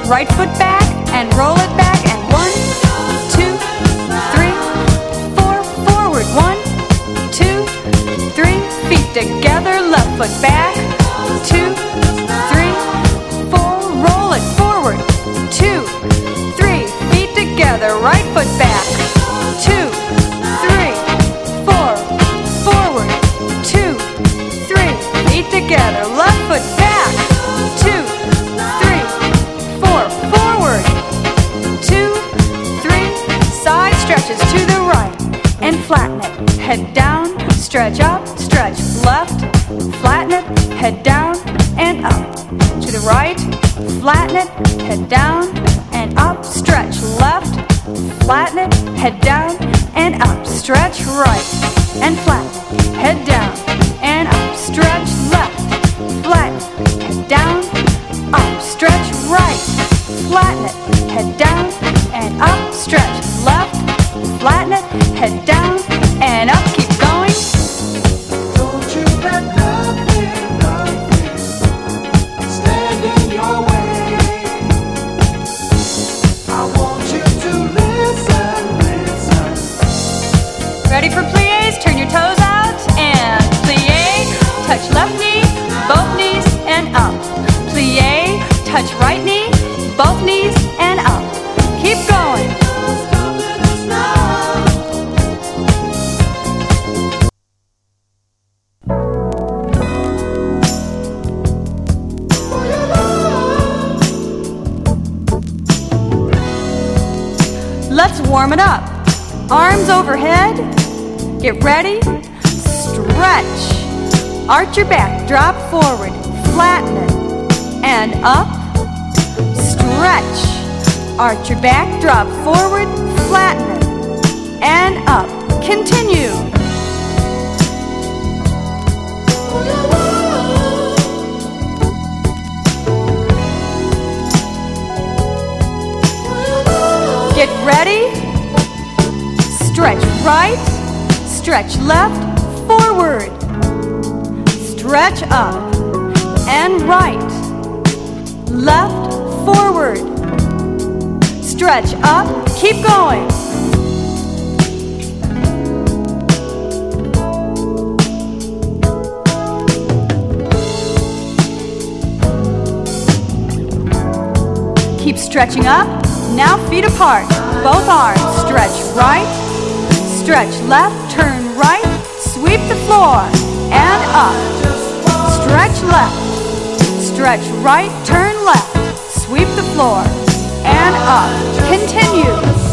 right foot back and roll it back, and 1, 2, 3, 4, forward, 1, 2, 3, feet together, left foot back, 2, 3, 4, roll it forward, 2, 3, feet together, right foot back, 2, 3, 4, forward, 2, 3, feet together, left foot back, 2, 3, 4, forward, 2, 3, side stretches to the right, and flatten it, head down, stretch up, stretch left, flatten it, head down, and up, to the right, flatten it, head down, and up, stretch left, flatten it, head down, and up, stretch right, and flatten, head down, and up, stretch left, flatten, head down, up, stretch right, flatten it, head down, and up, stretch left, flatten it, head down, and up, keep going. Don't you let nothing stand in your way. I want you to listen. Ready for pliés? Turn your toes out and plié. Touch left knee, both knees, and up. Plié, touch right knee, both knees, and up. Keep going. Let's warm it up. Arms overhead. Get ready. Stretch. Arch your back. Drop forward. Flatten it. And up. Stretch. Arch your back. Drop forward. Flatten it. And up. Continue. Get ready. Stretch right, stretch left, forward. Stretch up and right, left, forward. Stretch up, keep going. Keep stretching up. Now feet apart, both arms, stretch right, stretch left, turn right, sweep the floor, and up. Stretch left, stretch right, turn left, sweep the floor, and up. Continue.